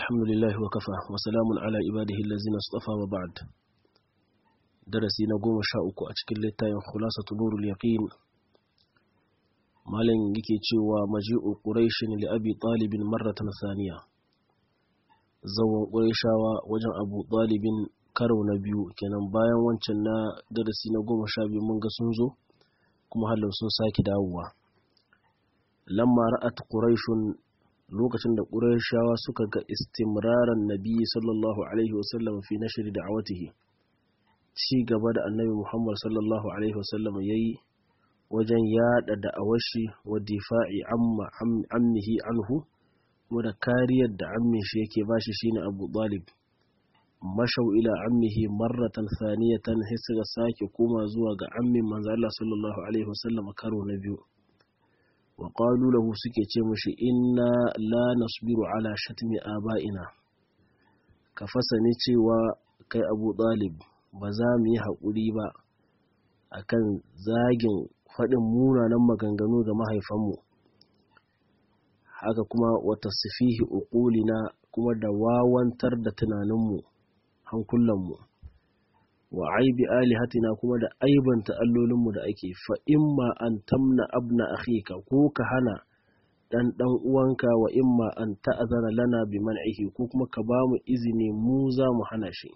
الحمد لله وكفى وسلام على عباده الذين اصطفى وبعد. درسي نقوم شاءك أشكل لتاين خلاصة نور اليقين مالين يكي ومجيء قريش لأبي طالب مرة ثانية. زوان قريشا وجن أبو طالب كرو نبيو كان بايا وانشنا درسي نقوم شابي منغ سنزو كما هلو سنساكي داوا. لما رأت قريش lokacin da ƙurayshawa suka ga istimraran nabi sallallahu alaihi wasallam fi nashri da'awatihi, ci gaba da annabi Muhammad sallallahu alaihi wasallam yayi wajen yada da'awar shi wa difa'i ammihi anhu, kuma da kariyar da ammin shi yake bashi shine Abu Talib. Mashau ila ammihi marratan thaniyatan, sai suka sake koma zuwa ga ammin manzo Allah sallallahu alaihi wasallam karo na biyu. wa qalu lahu, suke ce mushi inna la nasbiru ala shatmi aba'ina, ka fasani cewa kai Abu Talib ba za mu yi haƙuri ba akan zagin faɗin munanan maganganu ga mahaifanmu, haka kuma wa tasfihi uqulina, kuma da wawantar da tunaninmu hankulanmu, wa aibi alihatina, kuma da aibanta allolinmu da ake. Fa imma an tamna abna akhika, ko ka hana dan uwanka, wa imma an ta'zana lana bi man'ihi, ko kuma ka ba mu izini mu za mu hana shi.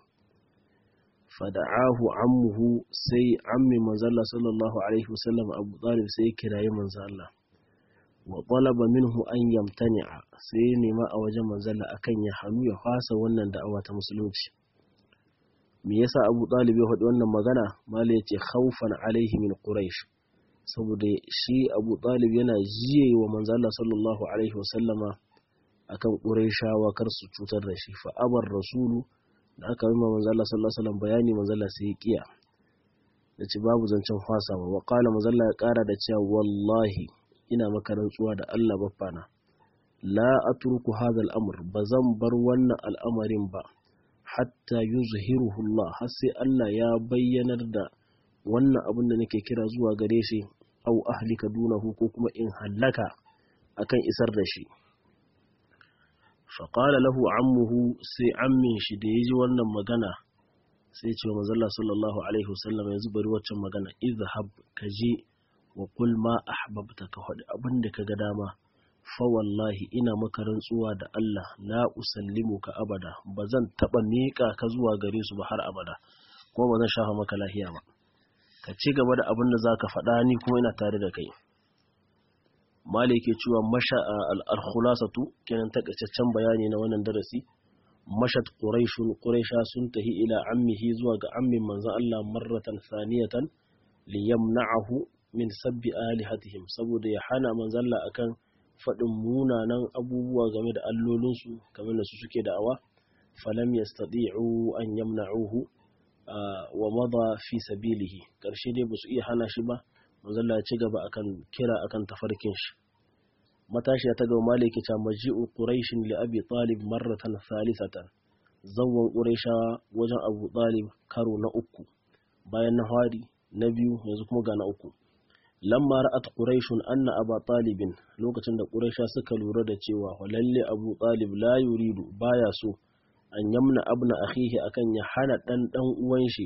Fada'ahu ammuhu, sai ammi manzalla sallallahu alaihi wasallam Abu Talib sai kirayi manzalla, wa talaba minhu an yamtani'a, sai nema a wajen manzalla akan ya hannu ya fasa wannan da'awa ta musulunci. Me yasa Abu Talib ya faɗi wannan magana? Mala yace khawfan alaihi min Quraysh, saboda shi Abu Talib yana jiye wa manzo Allah sallallahu alaihi wasallama akan Qurayshawa kar su cutar da shi. Fa abar rasulu, da aka yi manzo Allah sallallahu alaihi wasallam bayani, manzo Allah sai ya kiya, yace babu zancen fasawa. Wa qala manzo Allah ya ƙara da cewa wallahi ina maka rantsuwa da Allah baffana, la atruku hadha al-amr, bazan bar wannan al'amarin ba hatta yuzhiruhu Allah, har sai Allah ya bayyanar da wannan abin da nake kira zuwa gare shi, au ahlika dunahu, ko kuma in halaka akan isar da shi. Fa qala lahu ammuhu, sai ammin shi da yaji wannan magana sai ce wa manzo Allah sallallahu alaihi wasallam, yanzu bari waccan magana, izhab, kaje wa qul ma ahbabta, ka faɗi abin da kaga dama. Fa wallahi ina maka rantsuwa da Allah, la usallimuka abada, bazan taba miƙa ka zuwa gare su ba har abada, kuma bazan shafa maka lahiya ba. Ka ci gaba da abin da zaka faɗa, ni kuma ina tare da kai. Malike cewa masha al-khulasatu, kenan takaitaccen bayani na wannan darasi. Mashat quraisha sun tahi ila ammihi, zuwa ga ammin manzon Allah marratan thaniyatan liyamna'ahu min sabbi alihatihim, saboda ya hana manzon Allah akan faɗin munanan abubuwa game da allolinsu kamar da su suke da'awa. Falam yastati'u an yamna'uhu wa madha fi sabilihi, karshe dai basu iya hana shi ba, manzo Allah ya ci gaba akan kira akan tafarkin shi. Matashiya ta gaba maliki ta maji'u quraish li abi talib marratan thalithatan, zawwan quraisha wajen Abu Talib karo na uku, bayan na hari na biyu, yanzu kuma ga na uku. Lamma ra'at quraishun anna aba talibin, lokacin da quraisha suka lura da cewa lalle Abu Talib la yuridu, baya so, an yamna abna akhihi, akan ya hana dan uwan shi,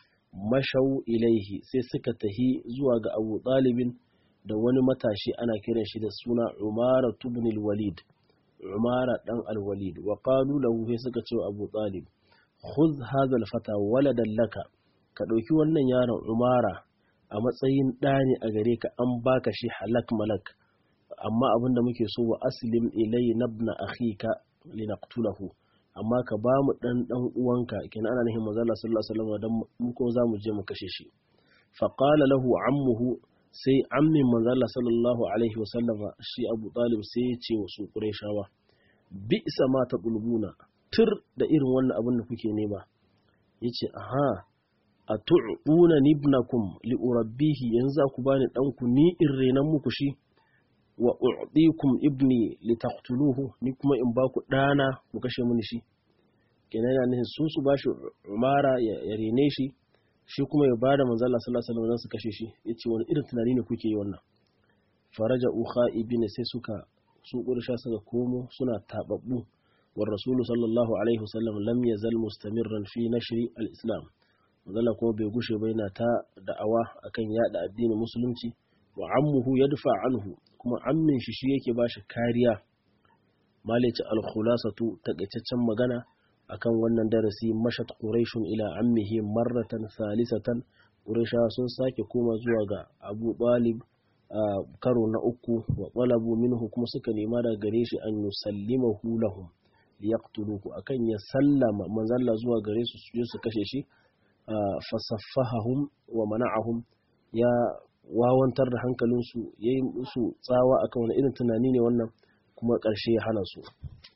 mashau ilaihi, sai suka tahi zuwa ga Abu Talibin da wani matashi ana kiran shi da suna Umara ibn al-Walid, Umara dan al-Walid. Wa qalu lahu, sai suka ce wa Abu Talib, khudh hadha al-fata waladan laka, ka dauki wannan yaron Umara a matsayin ɗani a gare ka, an baka shi halak malak, amma abinda muke so, wa aslim ilai nabna akhika linaqtulahu, amma ka ba mu dan uwanka, kenan ana nufin manzo Allah sallallahu alaihi wasallam, dan mu ko zamu je mu kashe shi. Fa qala lahu ammuhu, sai ammin manzo Allah sallallahu alaihi wasallam shi Abu Talib sai ya ce wa su Qurayshawa, bi'sa ma taqulubuna, tur da irin wannan abin da kuke nema. Yace aha, atu'una ibnakum li urabbihi, yanzu za ku bani danku ni in renan muku shi, wa u'tikum ibni li taqtuluhu, ni kuma in ba ku dana ku kashe mini shi. Kenan yana nufin su bashi Umara ya rene shi, shi kuma ya bada manzo Allah sallallahu alaihi wasallam su kashe shi. Yace wani irin tunani ne kuke yi wannan? Faraja ukha ibn, sai su Quraysha suka komo suna tababbu, wa rasulu sallallahu alaihi wasallam lam yazal mustamirran fi nashri al-islam manzala kuma bai gushe ba yana ta da'awa akan yada addinin musulunci wa ammuhu yadfa anhu kuma ammin shi yake bashi kariya. Malici al-khulasatu takaitaccen magana akan wannan darasi mashat quraishun ila ammihi marratan salisatan quraisha sun sake koma zuwa ga Abu Talib karo na uku wa talabu minhu kuma suka nema daga gare shi an yusallimahu lahum liyaqtuluhu akan ya sallama manzalla zuwa gare su su kashe shi. Fasaffahahum wa mana'ahum ya wawantar da hankalinsu yayin musu tsawa akan wani irin tunani ne wannan kuma ƙarshe ya hana su.